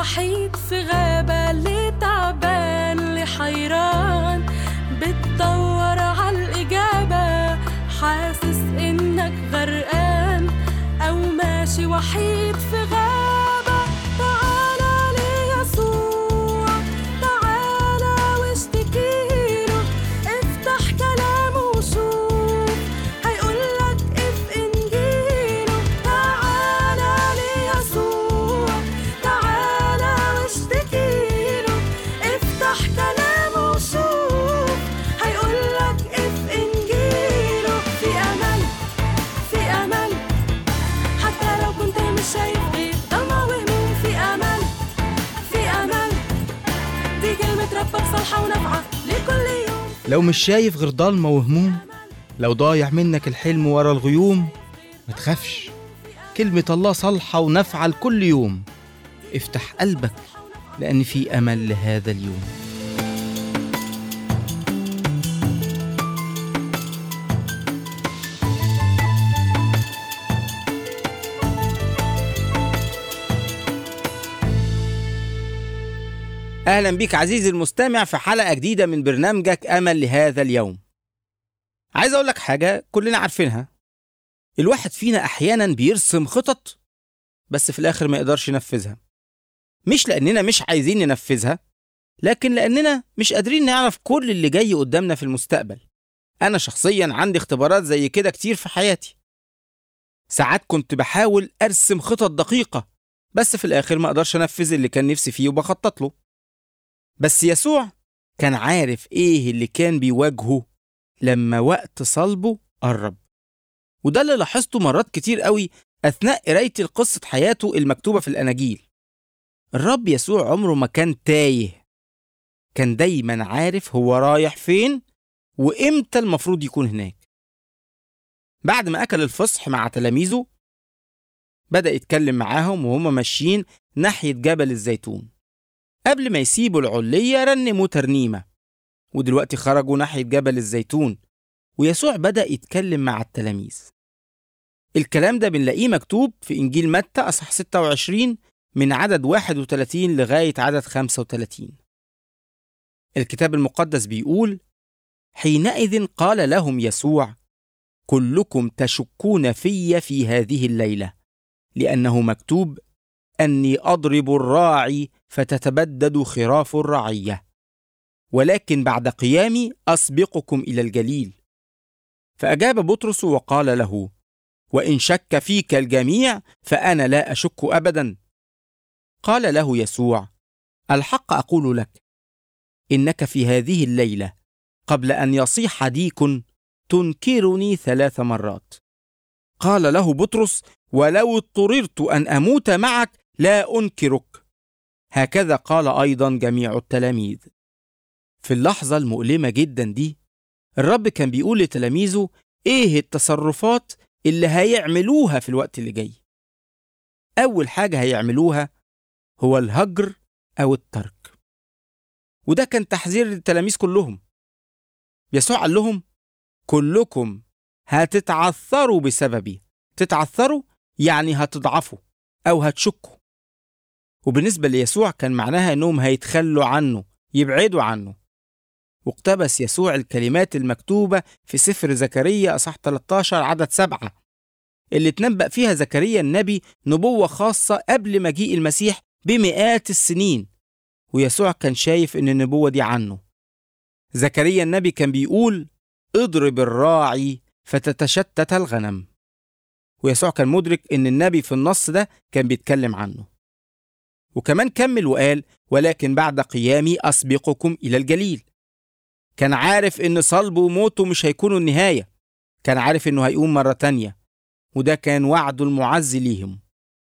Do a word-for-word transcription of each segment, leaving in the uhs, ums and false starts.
وحيد في غابة، اللي تعبان اللي حيران بتدور عالإجابة، حاسس إنك غرقان أو ماشي وحيد في غابة، تعالى ليسوع، تعالى واشتكيله، افتح كلامه وشوف هيقولك اف إنجيله، تعالى ليسوع، تعالى واشتكيله، افتح كلامه وشوف هيقولك اف إنجيله. في أمل، في أمل، حتى لو كنت مش شايف غير ضلمة وهموم، في أمل، في أمل، دي كلمة ربك صالحة ونافعة لكل يوم. لو مش شايف غير ضلمة وهموم، لو ضايع منك الحلم ورا الغيوم، ما تخافش، كلمة الله صالحة ونافعة لكل يوم. افتح قلبك لأن في أمل لهذا اليوم. أهلا بيك عزيزي المستمع في حلقة جديدة من برنامجك أمل لهذا اليوم. عايز أقول لك حاجة كلنا عارفينها، الواحد فينا أحيانا بيرسم خطط بس في الآخر ما يقدرش ينفذها، مش لأننا مش عايزين ننفذها، لكن لأننا مش قادرين نعرف كل اللي جاي قدامنا في المستقبل. أنا شخصيا عندي اختبارات زي كده كتير في حياتي، ساعات كنت بحاول أرسم خطط دقيقة بس في الآخر ما أقدرش أنفذ اللي كان نفسي فيه وبخطط له. بس يسوع كان عارف إيه اللي كان بيواجهه لما وقت صلبه قرب، وده اللي لاحظته مرات كتير قوي أثناء قرايتي لقصة حياته المكتوبة في الأناجيل. الرب يسوع عمره ما كان تايه، كان دايما عارف هو رايح فين وإمتى المفروض يكون هناك. بعد ما أكل الفصح مع تلاميذه بدأ يتكلم معاهم وهم ماشيين ناحية جبل الزيتون. قبل ما يسيبوا العلية رنموا ترنيمة، ودلوقتي خرجوا ناحية جبل الزيتون ويسوع بدأ يتكلم مع التلاميذ. الكلام ده بنلاقيه مكتوب في إنجيل متى أصحاح ستة وعشرين من عدد واحد وثلاثين لغاية عدد خمسة وثلاثين. الكتاب المقدس بيقول: حينئذ قال لهم يسوع: كلكم تشكون في في هذه الليلة، لأنه مكتوب: أني أضرب الراعي فتتبدد خراف الرعية، ولكن بعد قيامي أسبقكم إلى الجليل. فأجاب بطرس وقال له: وإن شك فيك الجميع فأنا لا أشك أبدا. قال له يسوع: الحق أقول لك إنك في هذه الليلة قبل أن يصيح ديك تنكرني ثلاث مرات. قال له بطرس: ولو اضطررت أن أموت معك لا أنكرك. هكذا قال أيضا جميع التلاميذ. في اللحظة المؤلمة جدا دي الرب كان بيقول لتلاميذه إيه التصرفات اللي هيعملوها في الوقت اللي جاي. أول حاجة هيعملوها هو الهجر أو الترك، وده كان تحذير للتلاميذ كلهم. يسوع قال لهم: كلكم هتتعثروا بسببي. تتعثروا يعني هتضعفوا أو هتشكوا. وبالنسبة ليسوع كان معناها أنهم هيتخلوا عنه، يبعدوا عنه. واقتبس يسوع الكلمات المكتوبة في سفر زكريا أصحاح ثلاثة عشر عدد سبعة اللي تنبأ فيها زكريا النبي نبوة خاصة قبل مجيء المسيح بمئات السنين، ويسوع كان شايف أن النبوة دي عنه. زكريا النبي كان بيقول: اضرب الراعي فتتشتت الغنم. ويسوع كان مدرك أن النبي في النص ده كان بيتكلم عنه. وكمان كمل وقال: ولكن بعد قيامي أسبقكم إلى الجليل. كان عارف أن صلبه وموته مش هيكونوا النهاية، كان عارف أنه هيقوم مرة تانية، وده كان وعده المعز ليهم.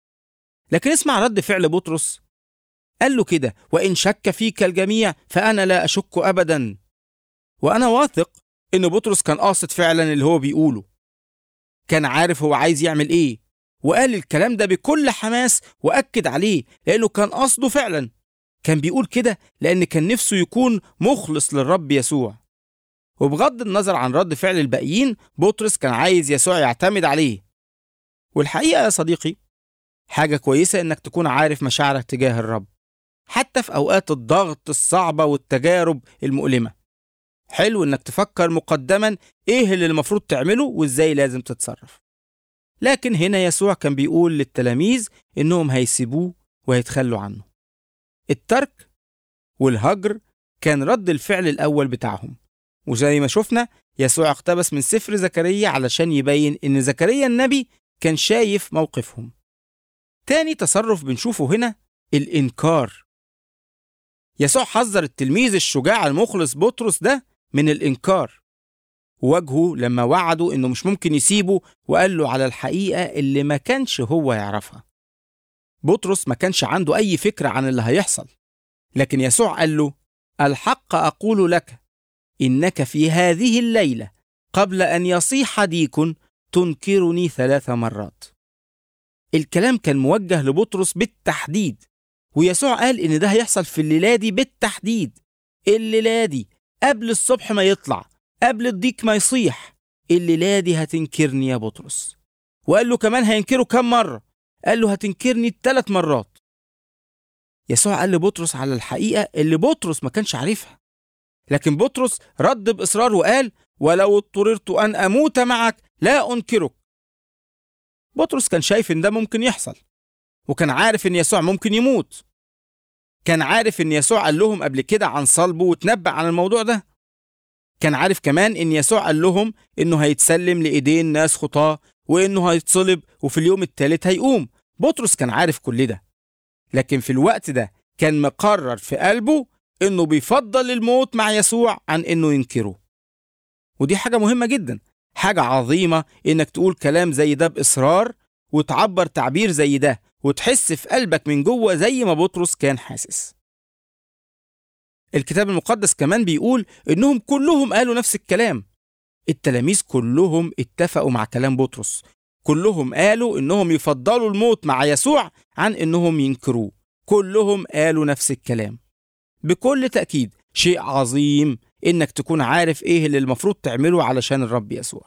لكن اسمع رد فعل بطرس، قال له كده: وإن شك فيك الجميع فأنا لا أشك أبدا. وأنا واثق أن بطرس كان قاصد فعلا اللي هو بيقوله، كان عارف هو عايز يعمل إيه، وقال الكلام ده بكل حماس وأكد عليه لأنه كان قصده فعلا. كان بيقول كده لأن كان نفسه يكون مخلص للرب يسوع. وبغض النظر عن رد فعل الباقيين، بطرس كان عايز يسوع يعتمد عليه. والحقيقة يا صديقي، حاجة كويسة إنك تكون عارف مشاعرك تجاه الرب، حتى في أوقات الضغط الصعبة والتجارب المؤلمة. حلو إنك تفكر مقدما إيه اللي المفروض تعمله وإزاي لازم تتصرف. لكن هنا يسوع كان بيقول للتلاميذ إنهم هيسيبوه وهيتخلوا عنه. الترك والهجر كان رد الفعل الأول بتاعهم، وزي ما شفنا يسوع اقتبس من سفر زكريا علشان يبين إن زكريا النبي كان شايف موقفهم. تاني تصرف بنشوفه هنا الإنكار. يسوع حذر التلميذ الشجاع المخلص بطرس ده من الإنكار، وواجهه لما وعده إنه مش ممكن يسيبه وقال له على الحقيقة اللي ما كانش هو يعرفها. بطرس ما كانش عنده أي فكرة عن اللي هيحصل، لكن يسوع قال له: الحق أقول لك إنك في هذه الليلة قبل أن يصيح ديك تنكرني ثلاث مرات. الكلام كان موجه لبطرس بالتحديد، ويسوع قال إن ده هيحصل في الليلة دي بالتحديد. الليلة دي قبل الصبح ما يطلع، قبل الديك ما يصيح، الليلة دي هتنكرني يا بطرس. وقال له كمان هينكره كم مرة؟ قال له هتنكرني ثلاث مرات. يسوع قال لبطرس على الحقيقة اللي بطرس ما كانش عارفها، لكن بطرس رد بإصرار وقال: ولو اضطررت أن أموت معك لا أنكرك. بطرس كان شايف إن ده ممكن يحصل، وكان عارف إن يسوع ممكن يموت. كان عارف إن يسوع قال لهم قبل كده عن صلبه وتنبأ عن الموضوع ده. كان عارف كمان إن يسوع قال لهم إنه هيتسلم لإيدين ناس خطاة، وإنه هيتصلب وفي اليوم الثالث هيقوم. بطرس كان عارف كل ده، لكن في الوقت ده كان مقرر في قلبه إنه بيفضل الموت مع يسوع عن إنه ينكره. ودي حاجة مهمة جدا، حاجة عظيمة إنك تقول كلام زي ده بإصرار، وتعبر تعبير زي ده، وتحس في قلبك من جوه زي ما بطرس كان حاسس. الكتاب المقدس كمان بيقول إنهم كلهم قالوا نفس الكلام. التلاميذ كلهم اتفقوا مع كلام بطرس، كلهم قالوا إنهم يفضلوا الموت مع يسوع عن إنهم ينكروه. كلهم قالوا نفس الكلام. بكل تأكيد شيء عظيم إنك تكون عارف إيه اللي المفروض تعمله علشان الرب يسوع.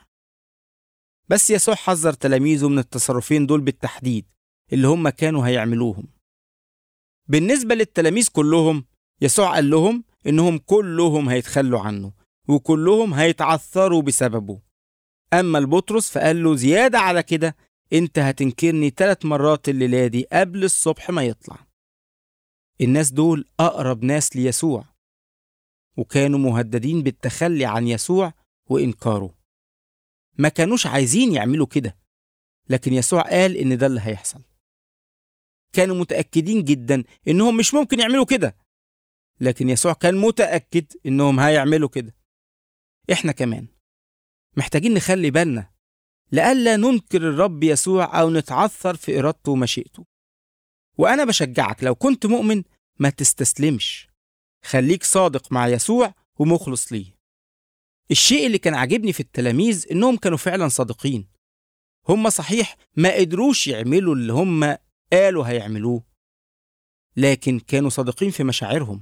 بس يسوع حذر تلاميذه من التصرفين دول بالتحديد اللي هم كانوا هيعملوهم. بالنسبة للتلاميذ كلهم، يسوع قال لهم إنهم كلهم هيتخلوا عنه وكلهم هيتعثروا بسببه. أما البطرس فقال له زيادة على كده: أنت هتنكرني ثلاث مرات الليلة دي قبل الصبح ما يطلع. الناس دول أقرب ناس ليسوع، وكانوا مهددين بالتخلي عن يسوع وإنكاره. ما كانوش عايزين يعملوا كده، لكن يسوع قال إن ده اللي هيحصل. كانوا متأكدين جدا إنهم مش ممكن يعملوا كده، لكن يسوع كان متأكد إنهم هيعملوا كده. إحنا كمان محتاجين نخلي بالنا لألا ننكر الرب يسوع أو نتعثر في إرادته ومشيئته. وأنا بشجعك لو كنت مؤمن ما تستسلمش، خليك صادق مع يسوع ومخلص ليه. الشيء اللي كان عاجبني في التلاميذ إنهم كانوا فعلا صادقين. هم صحيح ما قدروش يعملوا اللي هم قالوا هيعملوه، لكن كانوا صادقين في مشاعرهم.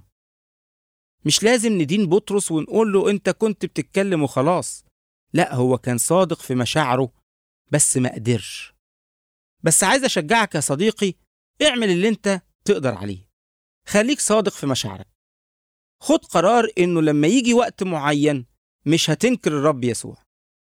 مش لازم ندين بطرس ونقول له أنت كنت بتتكلم وخلاص. لا، هو كان صادق في مشاعره بس ما قدرش. بس عايز أشجعك يا صديقي، اعمل اللي أنت تقدر عليه. خليك صادق في مشاعرك. خد قرار إنه لما يجي وقت معين مش هتنكر الرب يسوع.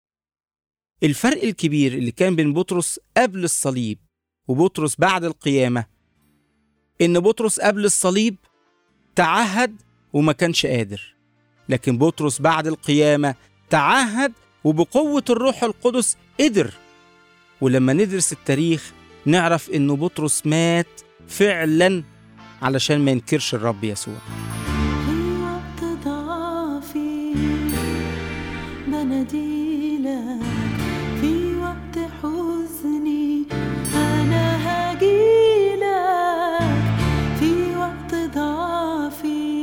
الفرق الكبير اللي كان بين بطرس قبل الصليب وبطرس بعد القيامة إن بطرس قبل الصليب تعهد وما كانش قادر، لكن بطرس بعد القيامة تعهد وبقوة الروح القدس قدر. ولما ندرس التاريخ نعرف إنه بطرس مات فعلا علشان ما ينكرش الرب يسوع. في وقت ضعفي بناديلك، في وقت حزني أنا هجيلك، في وقت ضعفي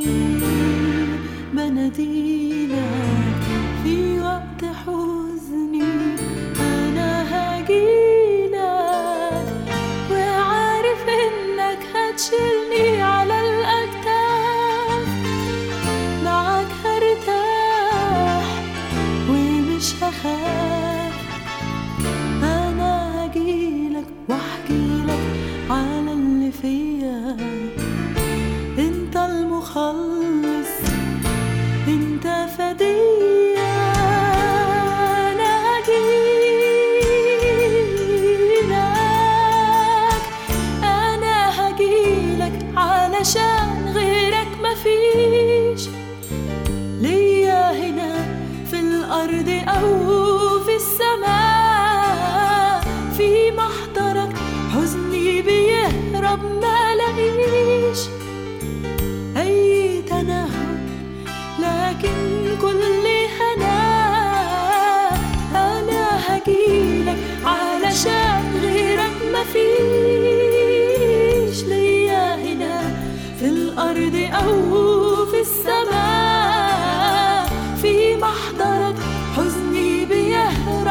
بناديلك، في وقت حزني أنا هجيلك، وعارف إنك هتشيلني على الأكتاف، معاك هرتاح ومش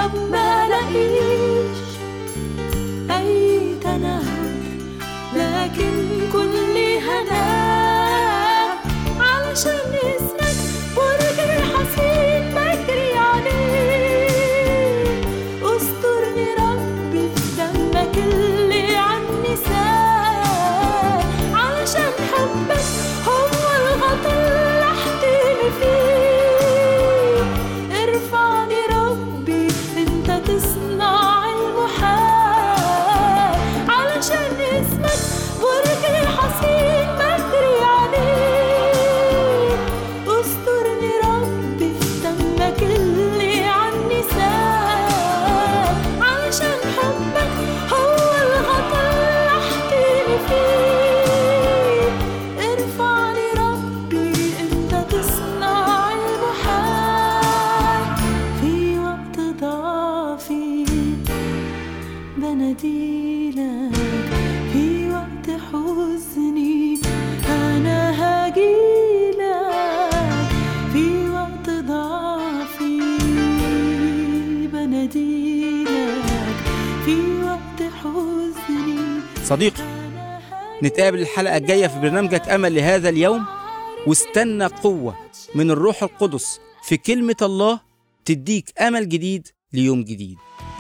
طب ما لقيش أي تنهد، لكن كل هناك علشان اسمك برج حصين بجري عليه. استرني ربي في دمك اللي عني سال، علشان حبك هو الغطا اللي احتمي فيه. ارفعني ربي انت تصنع المحال، علشان اسمك برج حصين بجري عليه. استرني ربي في دمك اللي عني سال، علشان حبك هو الغطا اللي احتمي فيه. ارفعني ربي انت تصنع المحال، في وقت ضعفي بناديلك، في وقت حزني أنا هاجيلك. في وقت ضعفي بناديلك، في وقت حزني صديقي، أنا نتقابل الحلقة الجاية في برنامجك أمل لهذا اليوم، واستنى قوة من الروح القدس في كلمة الله تديك أمل جديد ليوم جديد.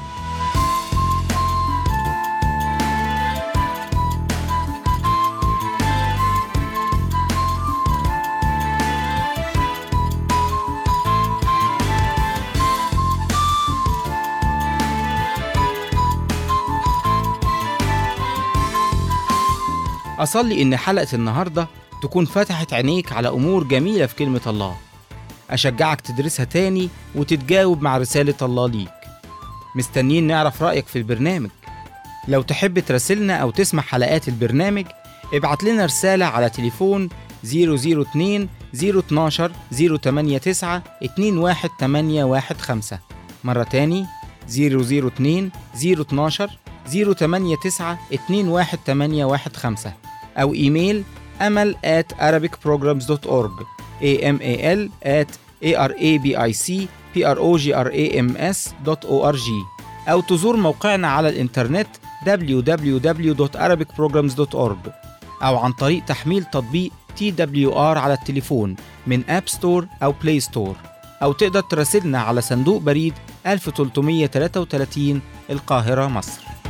أصلي إن حلقة النهاردة تكون فتحت عينيك على أمور جميلة في كلمة الله. أشجعك تدرسها تاني وتتجاوب مع رسالة الله ليك. مستنيين نعرف رأيك في البرنامج. لو تحب تراسلنا أو تسمع حلقات البرنامج، ابعت لنا رسالة على تليفون صفر صفر اتنين صفر اتناشر صفر تمانية تسعة اتنين واحد تمانية واحد خمسة. مرة تاني صفر صفر اتنين صفر اتناشر صفر تمانية تسعة اتنين واحد تمانية واحد خمسة، أو إيميل أمل at arabic programs dot org amal at arabicprograms dot org، أو تزور موقعنا على الإنترنت دبليو دبليو دبليو دوت arabic programs dot org، أو عن طريق تحميل تطبيق تي دبليو آر على التليفون من أب ستور أو بلاي ستور، أو تقدر تراسلنا على صندوق بريد ألف وثلاثمائة وثلاثة وثلاثين القاهرة مصر.